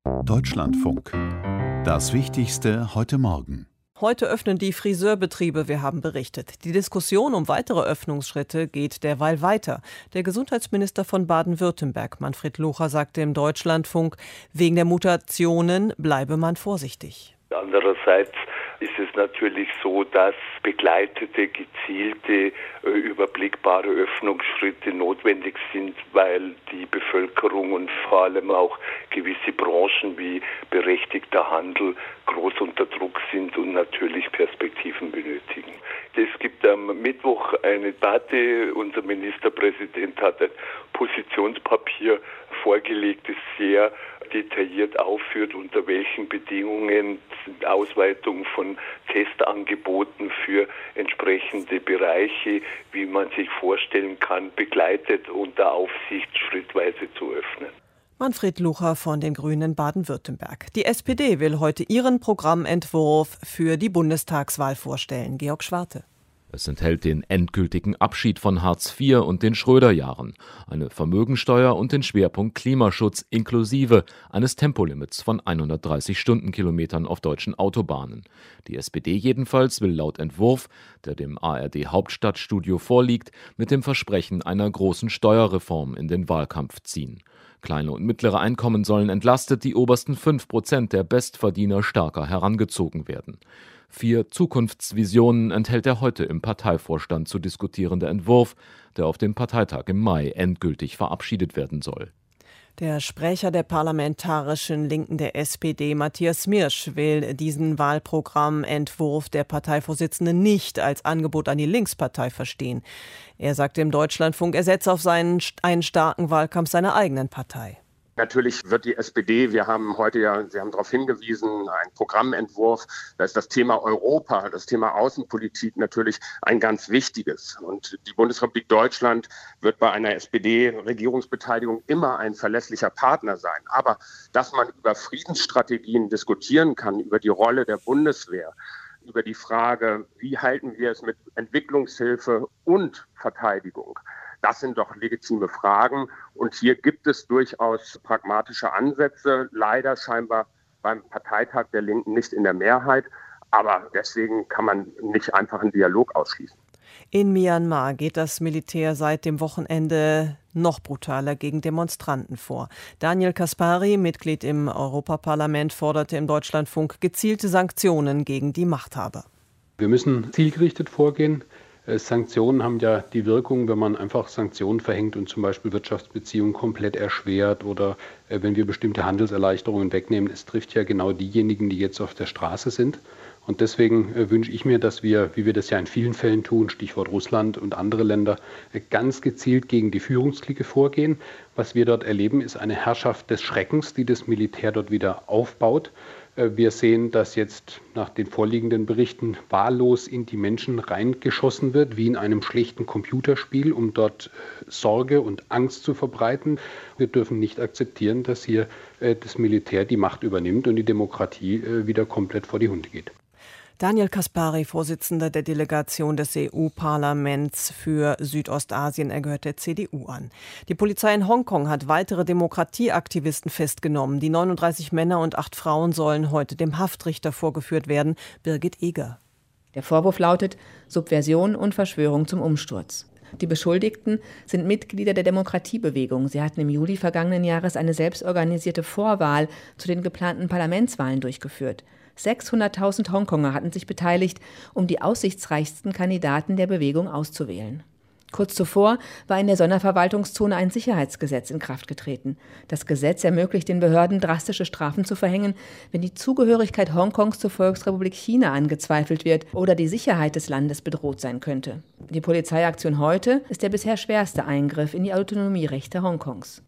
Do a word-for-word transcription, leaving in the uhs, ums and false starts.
Deutschlandfunk. Das Wichtigste heute Morgen. Heute öffnen die Friseurbetriebe, wir haben berichtet. Die Diskussion um weitere Öffnungsschritte geht derweil weiter. Der Gesundheitsminister von Baden-Württemberg, Manfred Locher, sagte im Deutschlandfunk, wegen der Mutationen bleibe man vorsichtig. Andererseits ist es natürlich so, dass begleitete, gezielte, äh, überblickbare Öffnungsschritte notwendig sind, weil die Bevölkerung und vor allem auch gewisse Branchen wie berechtigter Handel groß unter Druck sind und natürlich Perspektiven benötigen. Es gibt am Mittwoch eine Debatte. Unser Ministerpräsident hat ein Positionspapier vorgelegt, das sehr detailliert aufführt, unter welchen Bedingungen Ausweitung von Testangeboten für entsprechende Bereiche, wie man sich vorstellen kann, begleitet unter Aufsicht schrittweise zu öffnen. Manfred Locher von den Grünen Baden-Württemberg. Die S P D will heute ihren Programmentwurf für die Bundestagswahl vorstellen. Georg Schwarte. Es enthält den endgültigen Abschied von Hartz vier und den Schröder-Jahren, eine Vermögensteuer und den Schwerpunkt Klimaschutz inklusive eines Tempolimits von hundertdreißig Stundenkilometern auf deutschen Autobahnen. Die S P D jedenfalls will laut Entwurf, der dem A R D-Hauptstadtstudio vorliegt, mit dem Versprechen einer großen Steuerreform in den Wahlkampf ziehen. Kleine und mittlere Einkommen sollen entlastet, die obersten fünf Prozent der Bestverdiener stärker herangezogen werden. Vier Zukunftsvisionen enthält der heute im Parteivorstand zu diskutierende Entwurf, der auf dem Parteitag im Mai endgültig verabschiedet werden soll. Der Sprecher der parlamentarischen Linken der S P D, Matthias Mirsch, will diesen Wahlprogrammentwurf der Parteivorsitzenden nicht als Angebot an die Linkspartei verstehen. Er sagte im Deutschlandfunk, er setze auf seinen, einen starken Wahlkampf seiner eigenen Partei. Natürlich wird die S P D, wir haben heute ja, Sie haben darauf hingewiesen, ein Programmentwurf, da ist das Thema Europa, das Thema Außenpolitik natürlich ein ganz wichtiges. Und die Bundesrepublik Deutschland wird bei einer S P D-Regierungsbeteiligung immer ein verlässlicher Partner sein. Aber dass man über Friedensstrategien diskutieren kann, über die Rolle der Bundeswehr, über die Frage, wie halten wir es mit Entwicklungshilfe und Verteidigung, das sind doch legitime Fragen und hier gibt es durchaus pragmatische Ansätze, leider scheinbar beim Parteitag der Linken nicht in der Mehrheit, aber deswegen kann man nicht einfach einen Dialog ausschließen. In Myanmar geht das Militär seit dem Wochenende noch brutaler gegen Demonstranten vor. Daniel Caspary, Mitglied im Europaparlament, forderte im Deutschlandfunk gezielte Sanktionen gegen die Machthaber. Wir müssen zielgerichtet vorgehen. Sanktionen haben ja die Wirkung, wenn man einfach Sanktionen verhängt und zum Beispiel Wirtschaftsbeziehungen komplett erschwert oder äh, wenn wir bestimmte Handelserleichterungen wegnehmen. Es trifft ja genau diejenigen, die jetzt auf der Straße sind. Und deswegen äh, wünsche ich mir, dass wir, wie wir das ja in vielen Fällen tun, Stichwort Russland und andere Länder, äh, ganz gezielt gegen die Führungsklicke vorgehen. Was wir dort erleben, ist eine Herrschaft des Schreckens, die das Militär dort wieder aufbaut. Wir sehen, dass jetzt nach den vorliegenden Berichten wahllos in die Menschen reingeschossen wird, wie in einem schlechten Computerspiel, um dort Sorge und Angst zu verbreiten. Wir dürfen nicht akzeptieren, dass hier das Militär die Macht übernimmt und die Demokratie wieder komplett vor die Hunde geht. Daniel Caspary, Vorsitzender der Delegation des E U-Parlaments für Südostasien, er gehört der C D U an. Die Polizei in Hongkong hat weitere Demokratieaktivisten festgenommen. Die neununddreißig Männer und acht Frauen sollen heute dem Haftrichter vorgeführt werden. Birgit Eger. Der Vorwurf lautet Subversion und Verschwörung zum Umsturz. Die Beschuldigten sind Mitglieder der Demokratiebewegung. Sie hatten im Juli vergangenen Jahres eine selbstorganisierte Vorwahl zu den geplanten Parlamentswahlen durchgeführt. sechshunderttausend Hongkonger hatten sich beteiligt, um die aussichtsreichsten Kandidaten der Bewegung auszuwählen. Kurz zuvor war in der Sonderverwaltungszone ein Sicherheitsgesetz in Kraft getreten. Das Gesetz ermöglicht den Behörden, drastische Strafen zu verhängen, wenn die Zugehörigkeit Hongkongs zur Volksrepublik China angezweifelt wird oder die Sicherheit des Landes bedroht sein könnte. Die Polizeiaktion heute ist der bisher schwerste Eingriff in die Autonomierechte Hongkongs.